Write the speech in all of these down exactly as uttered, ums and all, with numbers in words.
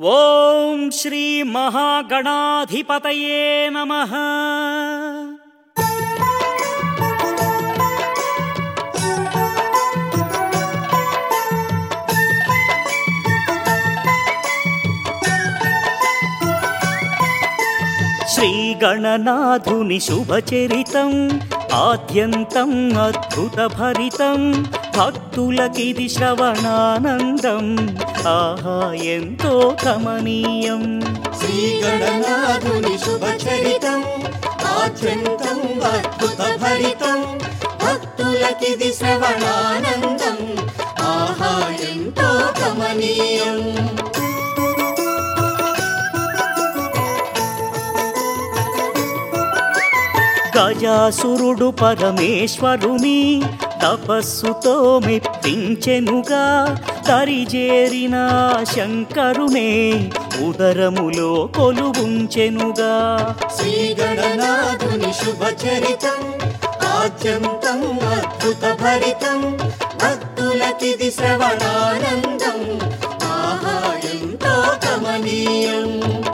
ఓం శ్రీ మహాగణాధిపతయే నమః. శ్రీగణనాథుని శుభచరితం ఆద్యంతం అద్భుతభరితం, భక్తులకిది శ్రవణానందం, ఆహా ఎంతో కమనీయం. శ్రీగణనాథుని శుభచరితం ఆద్యంతం అద్భుతభరితం, భక్తులకిది శ్రవణానందం, ఆహా ఎంతో కమనీయం. గజాసురుడు పరమేశ్వరుని తపస్సుతో మెప్పించెనుగా, దరిజేరిన శంకరునే ఉదరములో కొలువుంచెనుగా. శ్రీగణనాథుని శుభచరితం ఆద్యంతం అద్భుతభరితం, భక్తులకిది శ్రవణానందం, ఆహా ఎంతో కమనీయం.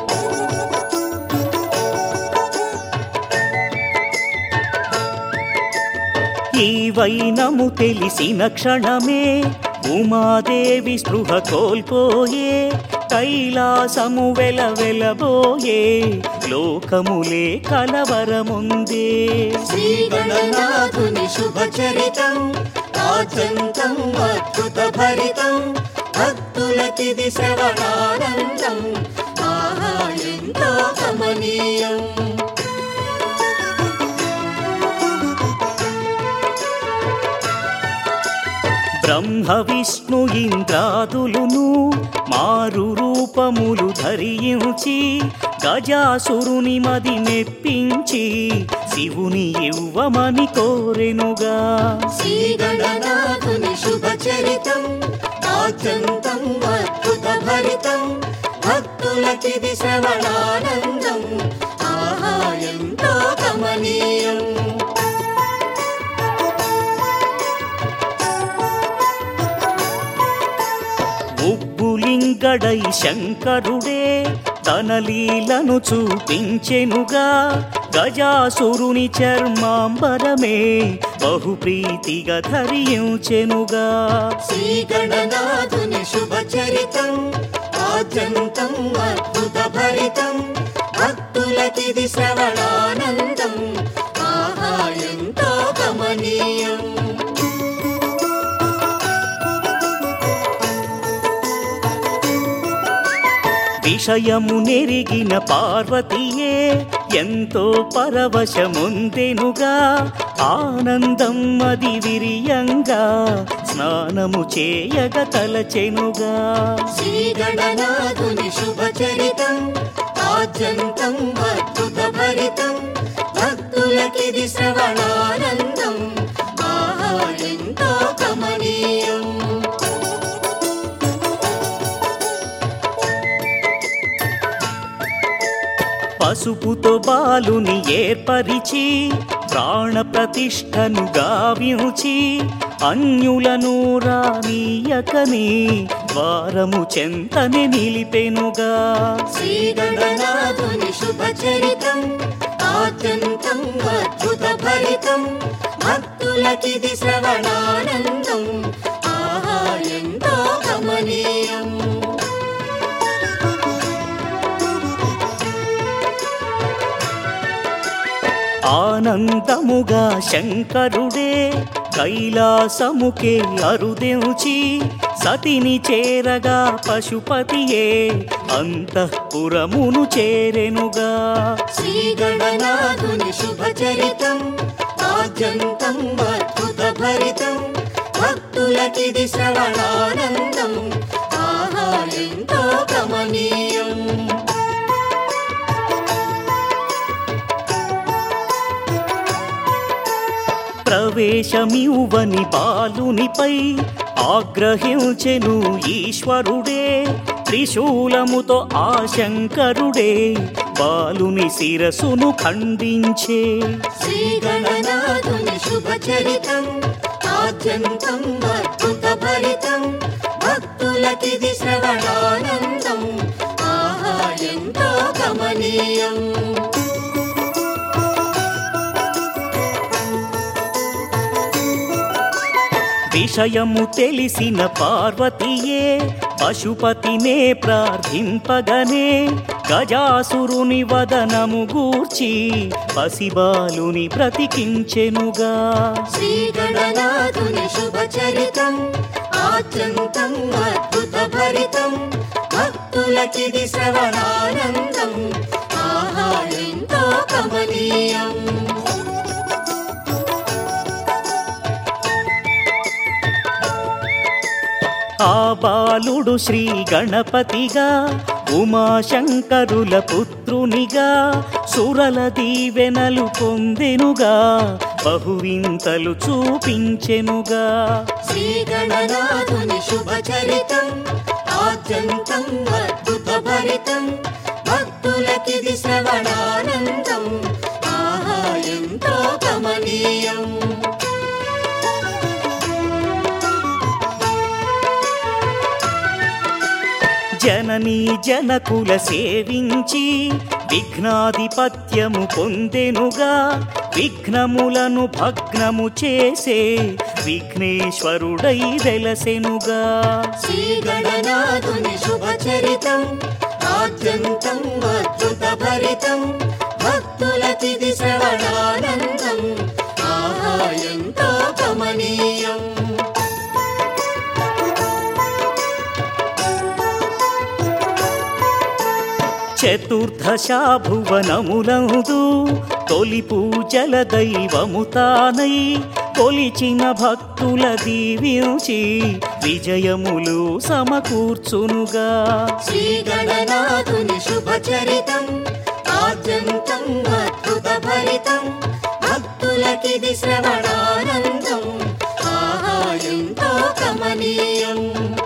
ఈ వైనము తెలిసిన క్షణమే ఉమాదేవి స్పృహ కోల్పోయే, కైలాసము వెలవెలబోయే, లోకములే కలవరముందే. శ్రీగణనాథుని శుభచరితం ఆద్యంతం అద్భుతభరితం, భక్తులకిది శ్రవణానందం, ఆహా ఎంతో కమనీయం. బ్రహ్మ విష్ణు ఇంద్రాదులును మారు రూపములు ధరించి, గజాసురుని మది మెప్పించి శివుని ఇవ్వమని కోరెనుగా. శ్రీగణనాథుని శుభచరితం ఆద్యంతం అద్భుతభరితం, భక్తులకిది శ్రవణానందం, ఆహా ఎంతో కమనీయం. ఉబ్బులింగడై శంకరుడే తన లీలను చూపించెనుగా, గజాసురుని చర్మాంబరమే బహుప్రీతిగా ధరించెనుగా. శ్రీగణనాథుని శుభచరితం ఆద్యంతం అద్భుతభరితం, భక్తులకిది శ్రవణానందం, ఆహా ఎంతో కమనీయం. విషయము నెరిగిన పార్వతీయే ఎంతో పరవశముందెనుగా, ఆనందం అది విరియంగా స్నానము చేయగ తలచెనుగా. శ్రీగణనాథుని శుభచరితం ఆద్యంతం అద్భుతభరితం, భక్తులకిది శ్రవణానందం, ఆహా ఎంతో కమనీయం. పసుపుతో బాలుని ఏర్పరిచి ప్రాణ ప్రతిష్టను గావించి, అన్యులను రానీయకని వారము చెంతని నిలిపెనుగా. శ్రీగణనాథుని శుభచరితం ఆద్యంతం అద్భుతభరితం, భక్తులకిది శ్రవణానందం, ఆహా ఎంతో కమనీయం. ఆనందముగా శంకరుడే కైలాసముకే అరుదెంచి, సతిని చేరగా పశుపతియే అంతఃపురమును చేరెనుగా. శ్రీగణనాథుని శుభచరితం ఆద్యంతం అద్భుతభరితం, భక్తులకిది శ్రవణానందం, ఆహా ఎంతో కమనీయం. ప్రవేశమివ్వని బాలునిపై ఆగ్రహించెను ఈశ్వరుడే, త్రిశూలముతో ఆ శంకరుడే బాలుని శిరసును ఖండించే. శ్రీగణనాథుని శుభచరితం ఆద్యంతం అద్భుతభరితం, భక్తులకిది శ్రవణానందం, విషయము తెలిసిన పార్వతీయే పశుపతినే ప్రార్థింపగనే గజాసురుని వదనము గూర్చి పసిబాలుని బ్రతికించెనుగా. శ్రీ గణనాథుని శుభచరితం ఆద్యంతం అద్భుత భరితం భక్తులకిది శ్రవణానందం ఆహా ఎంతో కమనీయం. ఆ బాలుడు శ్రీ గణపతిగా ఉమాశంకరుల పుత్రునిగా సురల దీవెనలు పొందెనుగా బహువింతలు చూపించెనుగా. శ్రీ గణనాథుని శుభచరితం ఆద్యంతం అద్భుత భరితం భక్తులకిది శ్రవణానందం ఆహా ఎంతో కమనీయం. జననీ జనకుల సేవించి విఘ్నాధిపత్యము పొందెనుగా విఘ్నములను భగ్నము చేసే విఘ్నేశ్వరుడై వెలసెనుగా. శ్రీ గణనాథుని శుభచరితం ఆద్యంతం అద్భుత భరితం భక్తులకిది శ్రవణానందం ఆహా ఎంతో కమనీయం. చతుర్దశా భువనములందు తొలి పూజల దైవము తానై కొలిచిన భక్తుల దీవించి విజయములు సమకూర్చునుగా. శ్రీ గణనాథుని శుభచరితం ఆద్యంతం అద్భుత భరితం భక్తులకిది శ్రవణానందం ఆహా ఎంతో కమనీయం.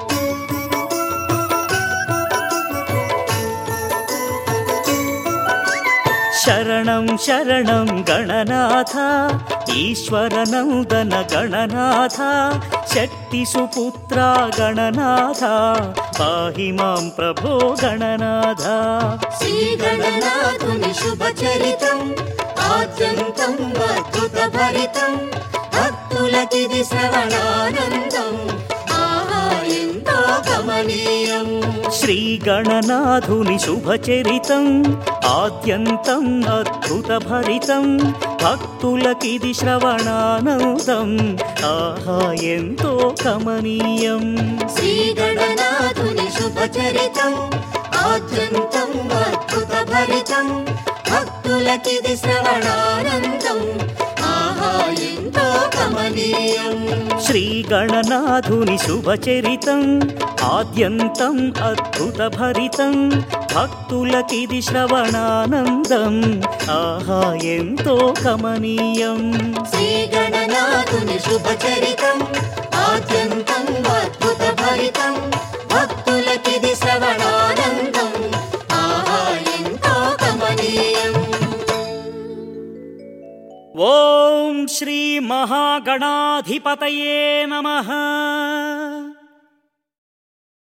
శరణం శరణం గణనాథ ఈశ్వరనందన గణనాథ శక్తి సుపుత్ర గణనాథ పాహి మాం ప్రభో గణనాథ. శ్రీ గణనాథుని శుభచరితం ఆద్యంతం అద్భుత భరితం భక్తులకిది శ్రవణానందం ఆహా ఎంతో కమనీయం. శ్రీ గణనాథుని శుభచరితం ఆద్యంతం అద్భుత భరితం భక్తులకిది శ్రవణానందం ఆహా ఎంతో కమనీయం. శ్రీ గణనాథుని శుభచరితం ఆద్యంతం అద్భుత భరితం భక్తులకిది శ్రవణానందం ఆహా ఎంతో కమనీయం. శ్రీ గణనాథుని శుభచరితం ఆద్యంతం అద్భుత భరితం భక్తులకిది శ్రవణానందం ఆహా ఎంతో కమనీయం. శ్రీ గణనాథుని శుభచరితం ఆద్యంతం అద్భుత భరితం భక్తులకిది శ్రవణానందం ఆహా ఎంతో కమనీయం. ఓం శ్రీ మహాగణాధిపతయే నమః.